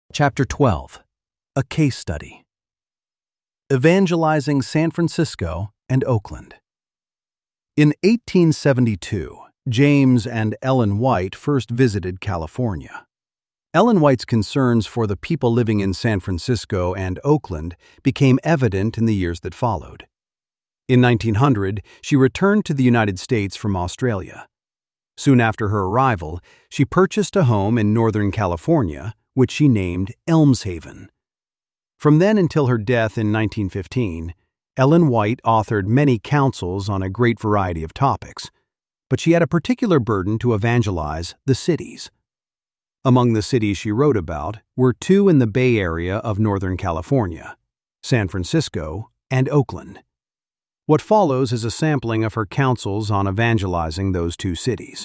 Chapter 12. A Case Study. Evangelizing San Francisco and Oakland. In 1872, James and Ellen White first visited California. Ellen White's concerns for the people living in San Francisco and Oakland became evident in the years that followed. In 1900, she returned to the United States from Australia. Soon after her arrival, she purchased a home in Northern California, which she named Elmshaven. From then until her death in 1915, Ellen White authored many counsels on a great variety of topics, but she had a particular burden to evangelize the cities. Among the cities she wrote about were two in the Bay Area of Northern California, San Francisco and Oakland. What follows is a sampling of her counsels on evangelizing those two cities.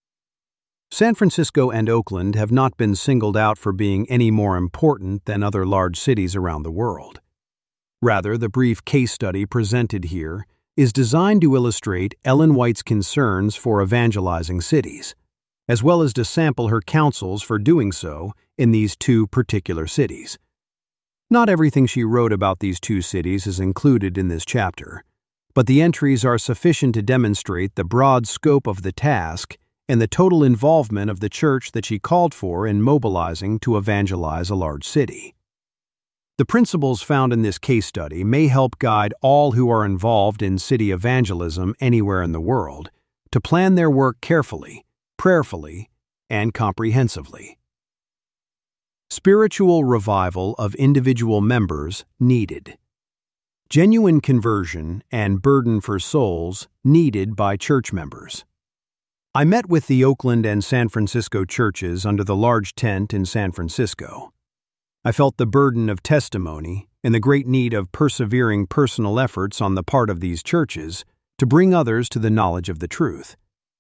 San Francisco and Oakland have not been singled out for being any more important than other large cities around the world. Rather, the brief case study presented here is designed to illustrate Ellen White's concerns for evangelizing cities, as well as to sample her counsels for doing so in these two particular cities. Not everything she wrote about these two cities is included in this chapter, but the entries are sufficient to demonstrate the broad scope of the task and the total involvement of the church that she called for in mobilizing to evangelize a large city. The principles found in this case study may help guide all who are involved in city evangelism anywhere in the world to plan their work carefully, prayerfully, and comprehensively. Spiritual revival of individual members needed. Genuine conversion and burden for souls needed by church members. I met with the Oakland and San Francisco churches under the large tent in San Francisco. I felt the burden of testimony and the great need of persevering personal efforts on the part of these churches to bring others to the knowledge of the truth.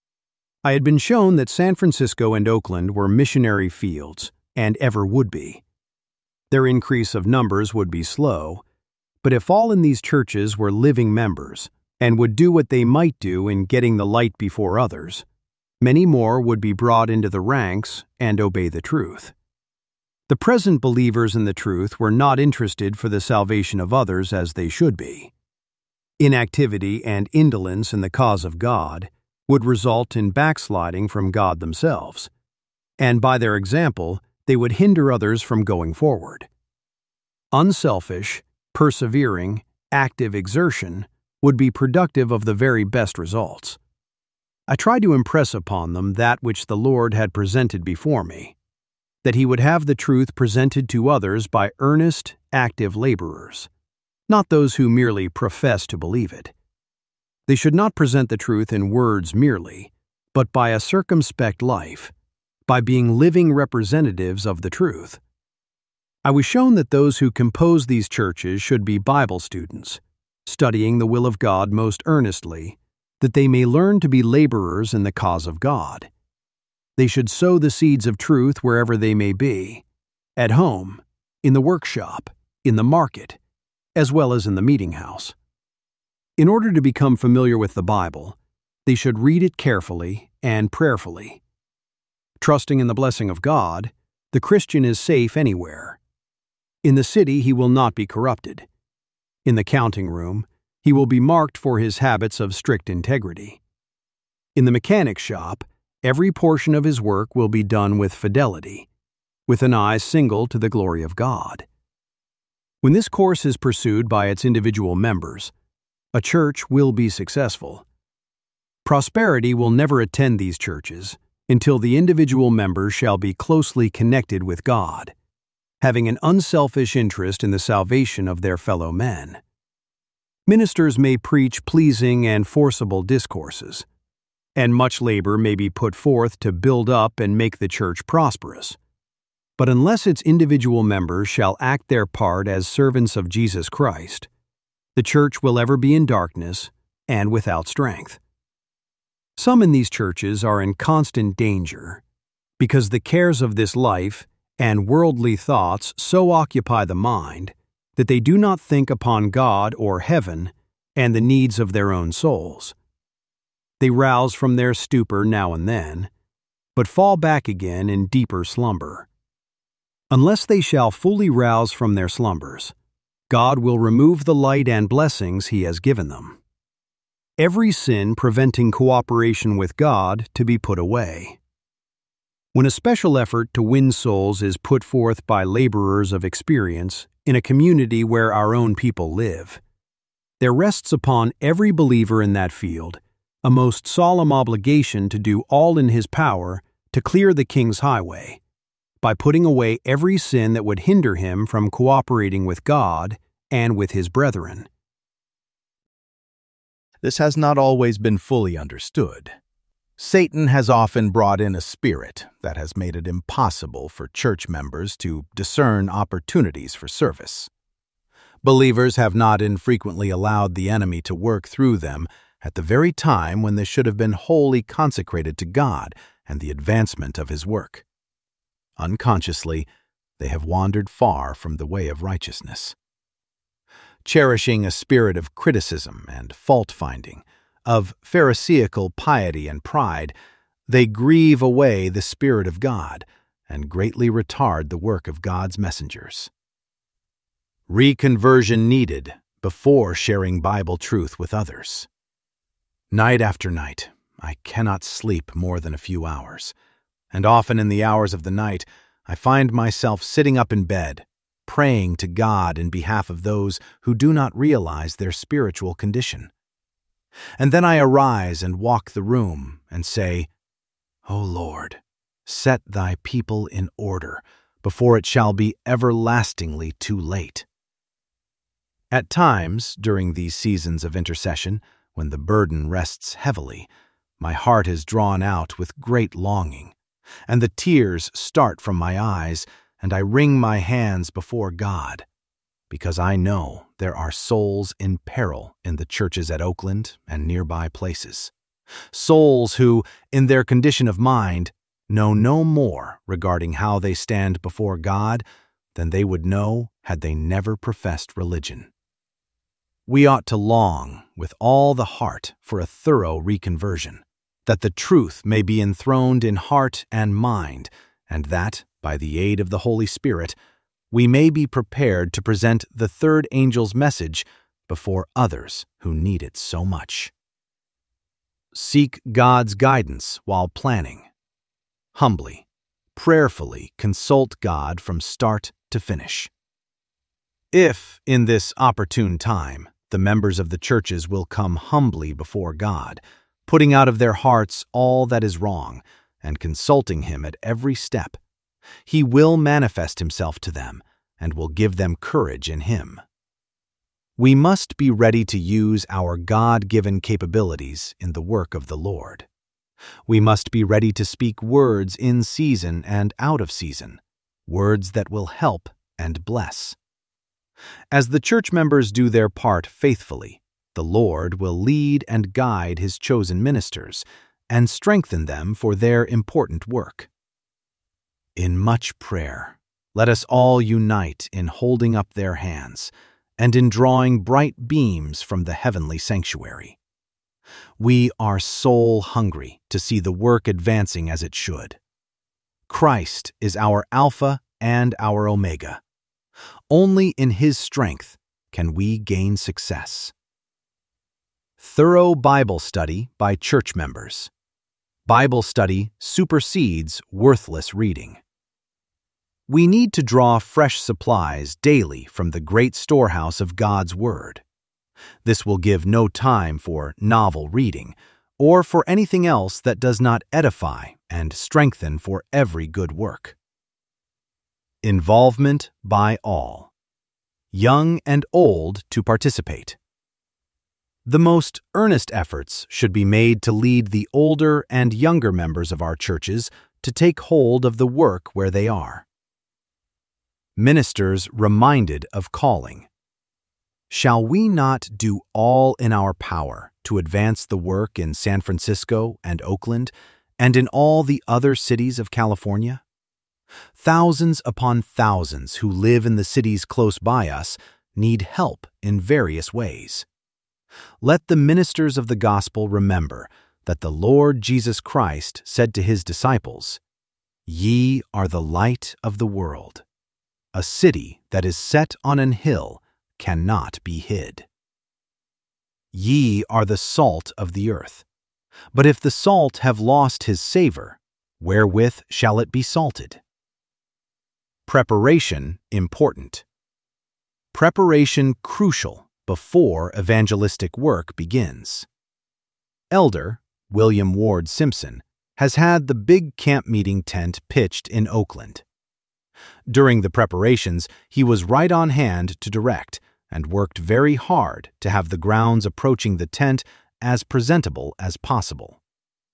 I had been shown that San Francisco and Oakland were missionary fields and ever would be. Their increase of numbers would be slow, but if all in these churches were living members and would do what they might do in getting the light before others, many more would be brought into the ranks and obey the truth. The present believers in the truth were not interested for the salvation of others as they should be. Inactivity and indolence in the cause of God would result in backsliding from God themselves, and by their example, they would hinder others from going forward. Unselfish, persevering, active exertion would be productive of the very best results. I tried to impress upon them that which the Lord had presented before me, that He would have the truth presented to others by earnest, active laborers, not those who merely profess to believe it. They should not present the truth in words merely, but by a circumspect life, by being living representatives of the truth. I was shown that those who compose these churches should be Bible students, studying the will of God most earnestly, that they may learn to be laborers in the cause of God. They should sow the seeds of truth wherever they may be, at home, in the workshop, in the market, as well as in the meeting house. In order to become familiar with the Bible, they should read it carefully and prayerfully. Trusting in the blessing of God, the Christian is safe anywhere. In the city, he will not be corrupted. In the counting room, he will be marked for his habits of strict integrity. In the mechanic shop, every portion of his work will be done with fidelity, with an eye single to the glory of God. When this course is pursued by its individual members, a church will be successful. Prosperity will never attend these churches until the individual members shall be closely connected with God, having an unselfish interest in the salvation of their fellow men. Ministers may preach pleasing and forcible discourses, and much labor may be put forth to build up and make the church prosperous. But unless its individual members shall act their part as servants of Jesus Christ, the church will ever be in darkness and without strength. Some in these churches are in constant danger because the cares of this life and worldly thoughts so occupy the mind that they do not think upon God or heaven and the needs of their own souls. They rouse from their stupor now and then, but fall back again in deeper slumber. Unless they shall fully rouse from their slumbers, God will remove the light and blessings He has given them. Every sin preventing cooperation with God to be put away. When a special effort to win souls is put forth by laborers of experience in a community where our own people live, there rests upon every believer in that field a most solemn obligation to do all in his power to clear the King's highway, by putting away every sin that would hinder him from cooperating with God and with his brethren. This has not always been fully understood. Satan has often brought in a spirit that has made it impossible for church members to discern opportunities for service. Believers have not infrequently allowed the enemy to work through them at the very time when they should have been wholly consecrated to God and the advancement of His work. Unconsciously, they have wandered far from the way of righteousness. Cherishing a spirit of criticism and fault-finding, of pharisaical piety and pride, they grieve away the Spirit of God and greatly retard the work of God's messengers. Reconversion needed before sharing Bible truth with others. Night after night, I cannot sleep more than a few hours, and often in the hours of the night, I find myself sitting up in bed, praying to God in behalf of those who do not realize their spiritual condition. And then I arise and walk the room and say, O Lord, set thy people in order before it shall be everlastingly too late. At times, during these seasons of intercession, when the burden rests heavily, my heart is drawn out with great longing, and the tears start from my eyes, and I wring my hands before God, because I know there are souls in peril in the churches at Oakland and nearby places. Souls who, in their condition of mind, know no more regarding how they stand before God than they would know had they never professed religion. We ought to long with all the heart for a thorough reconversion, that the truth may be enthroned in heart and mind, and that, by the aid of the Holy Spirit, we may be prepared to present the third angel's message before others who need it so much. Seek God's guidance while planning. Humbly, prayerfully consult God from start to finish. If, in this opportune time, the members of the churches will come humbly before God, putting out of their hearts all that is wrong, and consulting Him at every step, He will manifest Himself to them and will give them courage in Him. We must be ready to use our God-given capabilities in the work of the Lord. We must be ready to speak words in season and out of season, words that will help and bless. As the church members do their part faithfully, the Lord will lead and guide His chosen ministers and strengthen them for their important work. In much prayer, let us all unite in holding up their hands and in drawing bright beams from the heavenly sanctuary. We are soul-hungry to see the work advancing as it should. Christ is our Alpha and our Omega. Only in His strength can we gain success. Thorough Bible study by church members. Bible study supersedes worthless reading. We need to draw fresh supplies daily from the great storehouse of God's Word. This will give no time for novel reading or for anything else that does not edify and strengthen for every good work. Involvement by all. Young and old to participate. The most earnest efforts should be made to lead the older and younger members of our churches to take hold of the work where they are. Ministers reminded of calling. Shall we not do all in our power to advance the work in San Francisco and Oakland and in all the other cities of California? Thousands upon thousands who live in the cities close by us need help in various ways. Let the ministers of the gospel remember that the Lord Jesus Christ said to His disciples, "Ye are the light of the world. A city that is set on an hill cannot be hid. Ye are the salt of the earth. But if the salt have lost his savor, wherewith shall it be salted? Preparation important. Preparation crucial before evangelistic work begins. Elder William Ward Simpson has had the big camp meeting tent pitched in Oakland. During the preparations, he was right on hand to direct and worked very hard to have the grounds approaching the tent as presentable as possible.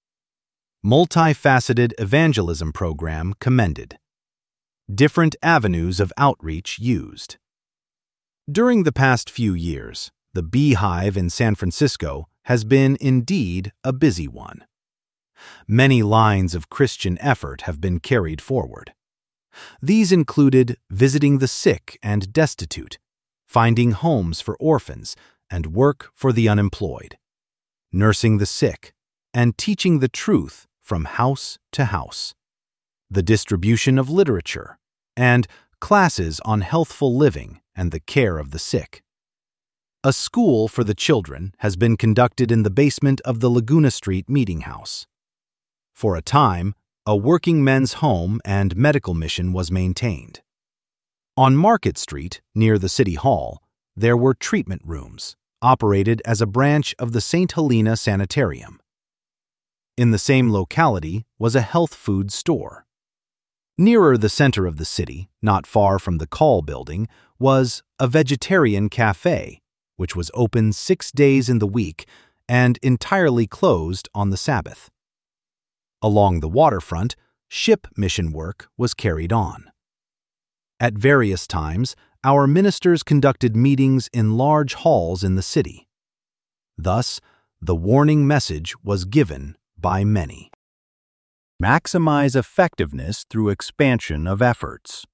Multifaceted evangelism program commended. Different avenues of outreach used. During the past few years, the Beehive in San Francisco has been indeed a busy one. Many lines of Christian effort have been carried forward. These included visiting the sick and destitute, finding homes for orphans and work for the unemployed, nursing the sick, and teaching the truth from house to house, the distribution of literature, and classes on healthful living and the care of the sick. A school for the children has been conducted in the basement of the Laguna Street Meeting House. For a time, a working men's home and medical mission was maintained. On Market Street, near the City Hall, there were treatment rooms, operated as a branch of the St. Helena Sanitarium. In the same locality was a health food store. Nearer the center of the city, not far from the Call building, was a vegetarian cafe, which was open 6 days in the week and entirely closed on the Sabbath. Along the waterfront, ship mission work was carried on. At various times, our ministers conducted meetings in large halls in the city. Thus, the warning message was given by many. Maximize effectiveness through expansion of efforts.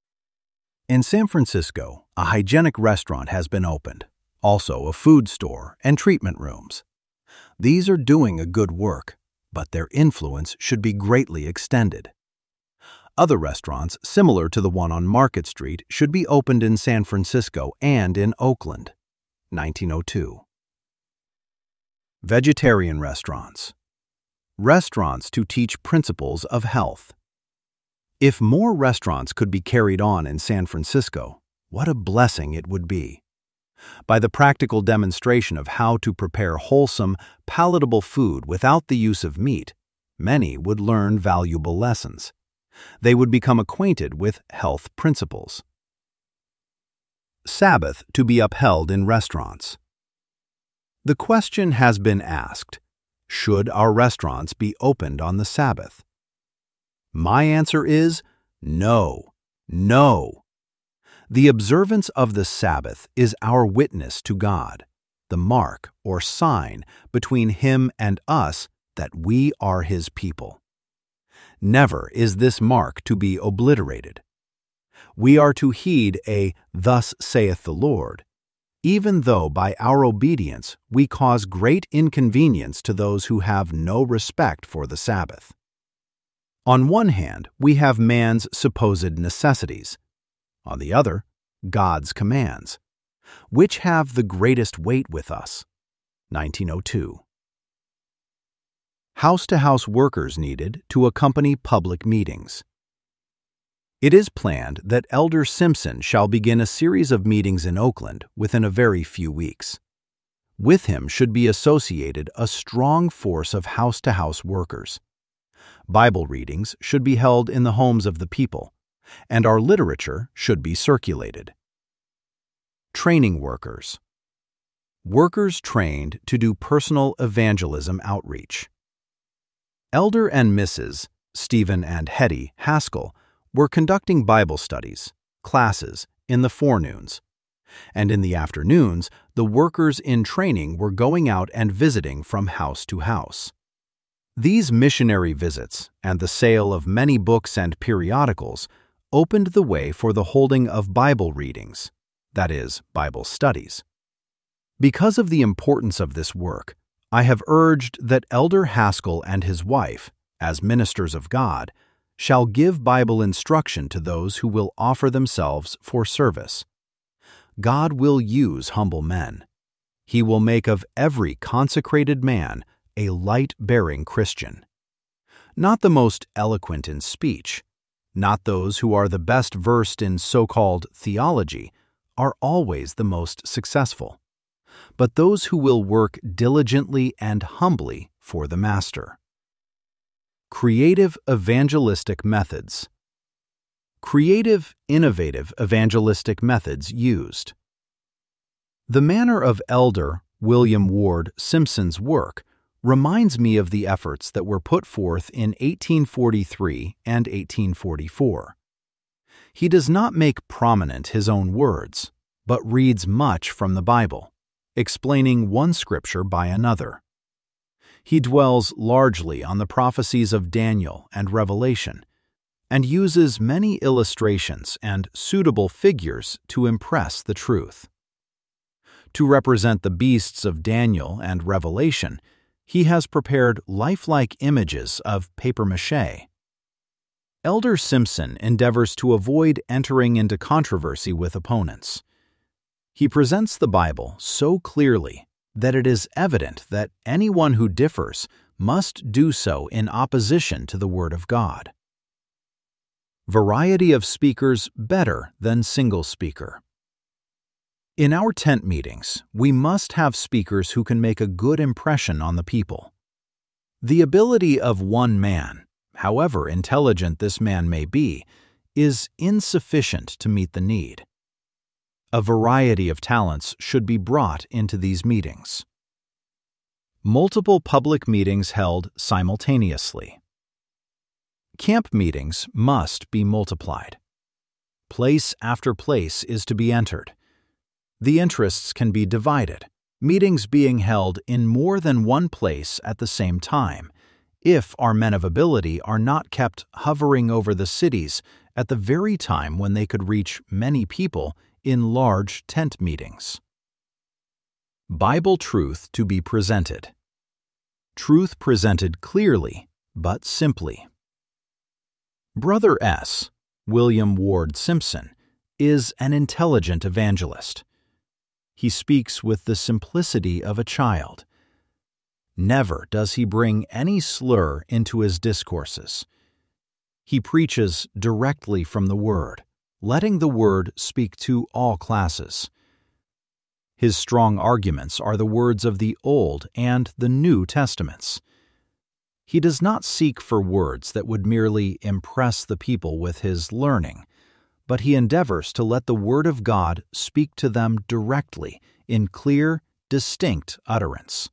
In San Francisco, a hygienic restaurant has been opened, also a food store and treatment rooms. These are doing a good work, but their influence should be greatly extended. Other restaurants similar to the one on Market Street should be opened in San Francisco and in Oakland. 1902. Vegetarian restaurants. Restaurants to teach principles of health. If more restaurants could be carried on in San Francisco, what a blessing it would be. By the practical demonstration of how to prepare wholesome, palatable food without the use of meat, many would learn valuable lessons. They would become acquainted with health principles. Sabbath to be upheld in restaurants. The question has been asked, should our restaurants be opened on the Sabbath? My answer is no, no. The observance of the Sabbath is our witness to God, the mark or sign between Him and us that we are His people. Never is this mark to be obliterated. We are to heed a "Thus saith the Lord," even though by our obedience we cause great inconvenience to those who have no respect for the Sabbath. On one hand, we have man's supposed necessities. On the other, God's commands. Which have the greatest weight with us? 1902. House-to-house workers needed to accompany public meetings. It is planned that Elder Simpson shall begin a series of meetings in Oakland within a very few weeks. With him should be associated a strong force of house-to-house workers. Bible readings should be held in the homes of the people, and our literature should be circulated. Training workers. Workers trained to do personal evangelism outreach. Elder and Mrs. Stephen and Hetty Haskell were conducting Bible studies, classes, in the forenoons, and in the afternoons, the workers in training were going out and visiting from house to house. These missionary visits and the sale of many books and periodicals opened the way for the holding of Bible readings, that is, Bible studies. Because of the importance of this work, I have urged that Elder Haskell and his wife, as ministers of God, shall give Bible instruction to those who will offer themselves for service. God will use humble men. He will make of every consecrated man a light-bearing Christian. Not the most eloquent in speech, not those who are the best versed in so-called theology, are always the most successful, but those who will work diligently and humbly for the Master. Creative evangelistic methods. Creative, innovative evangelistic methods used. The manner of Elder William Ward Simpson's work reminds me of the efforts that were put forth in 1843 and 1844. He does not make prominent his own words, but reads much from the Bible, explaining one scripture by another. He dwells largely on the prophecies of Daniel and Revelation, and uses many illustrations and suitable figures to impress the truth. To represent the beasts of Daniel and Revelation, he has prepared lifelike images of papier-mâché. Elder Simpson endeavors to avoid entering into controversy with opponents. He presents the Bible so clearly that it is evident that anyone who differs must do so in opposition to the Word of God. Variety of speakers better than single speaker. In our tent meetings, we must have speakers who can make a good impression on the people. The ability of one man, however intelligent this man may be, is insufficient to meet the need. A variety of talents should be brought into these meetings. Multiple public meetings held simultaneously. Camp meetings must be multiplied. Place after place is to be entered. The interests can be divided, meetings being held in more than one place at the same time, if our men of ability are not kept hovering over the cities at the very time when they could reach many people in large tent meetings. Bible truth to be presented. Truth presented clearly, but simply. Brother S., William Ward Simpson, is an intelligent evangelist. He speaks with the simplicity of a child. Never does he bring any slur into his discourses. He preaches directly from the Word, letting the Word speak to all classes. His strong arguments are the words of the Old and the New Testaments. He does not seek for words that would merely impress the people with his learning, but he endeavors to let the Word of God speak to them directly in clear, distinct utterance.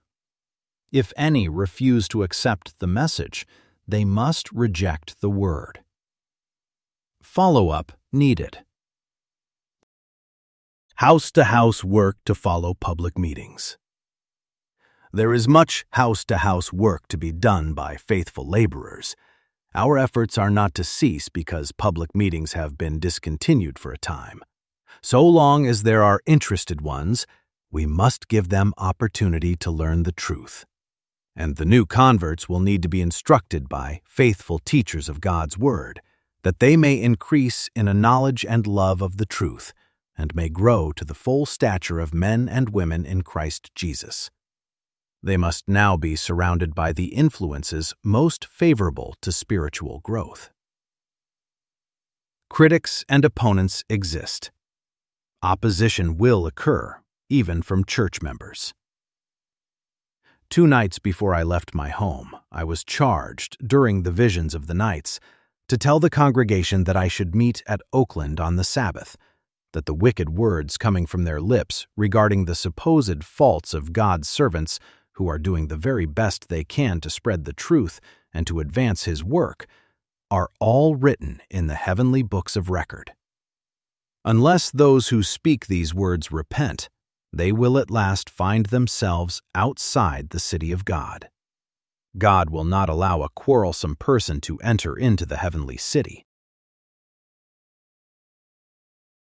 If any refuse to accept the message, they must reject the Word. Follow-up needed. House-to-house work to follow public meetings. There is much house-to-house work to be done by faithful laborers. Our efforts are not to cease because public meetings have been discontinued for a time. So long as there are interested ones, we must give them opportunity to learn the truth. And the new converts will need to be instructed by faithful teachers of God's Word, that they may increase in a knowledge and love of the truth, and may grow to the full stature of men and women in Christ Jesus. They must now be surrounded by the influences most favorable to spiritual growth. Critics and opponents exist. Opposition will occur, even from church members. 2 nights before I left my home, I was charged, during the visions of the nights, to tell the congregation that I should meet at Oakland on the Sabbath, that the wicked words coming from their lips regarding the supposed faults of God's servants who are doing the very best they can to spread the truth and to advance His work, are all written in the heavenly books of record. Unless those who speak these words repent, they will at last find themselves outside the city of God. God will not allow a quarrelsome person to enter into the heavenly city.